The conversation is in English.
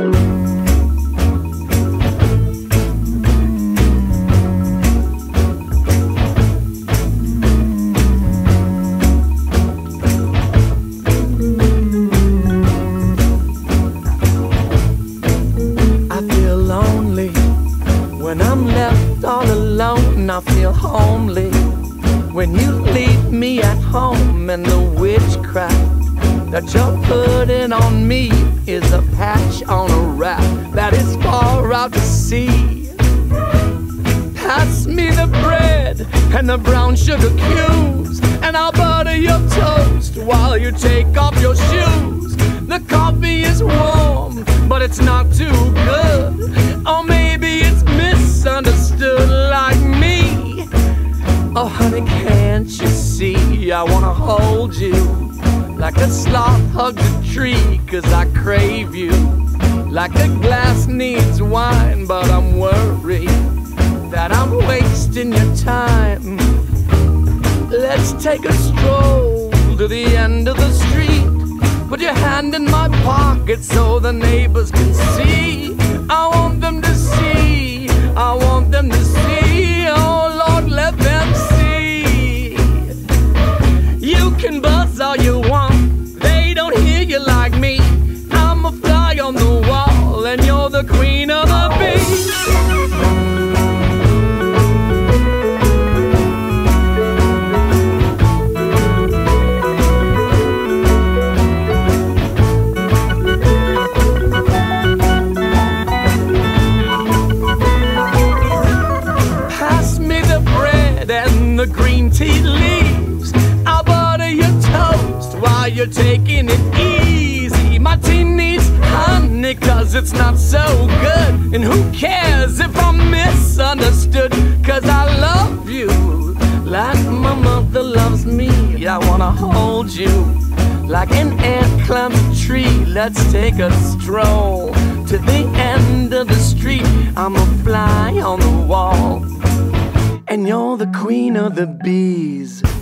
When I'm left all alone, I feel homely. When you leave me at home, and the witchcraft that you're putting on me is a patch on a raft that is far out to sea. Pass me the bread and the brown sugar cubes, and I'll butter your toast while you take off your shoes. The coffee is warm, but it's not too good. Or maybe it's misunderstood like me. Oh honey, can't you see I wanna hold you like a sloth hugs a tree, 'cause I crave you like a glass needs wine. But I'm worried that I'm wasting your time. Let's take a stroll to the end of the street. Put your hand in my pocket so the neighbors can see. I want them to see, I want them to see. Oh Lord, let them see. You can buzz all you want, they don't hear you like me. I'm a fly on the wall and you're the queen of the bees. And the green tea leaves, I'll butter your toast while you're taking it easy. My tea needs honey 'cause it's not so good. And who cares if I'm misunderstood, 'cause I love you like my mother loves me. I wanna hold you like an ant climbs a tree. Let's take a stroll to the end of the street. I'm a fly on the wall and you're the queen of the bees.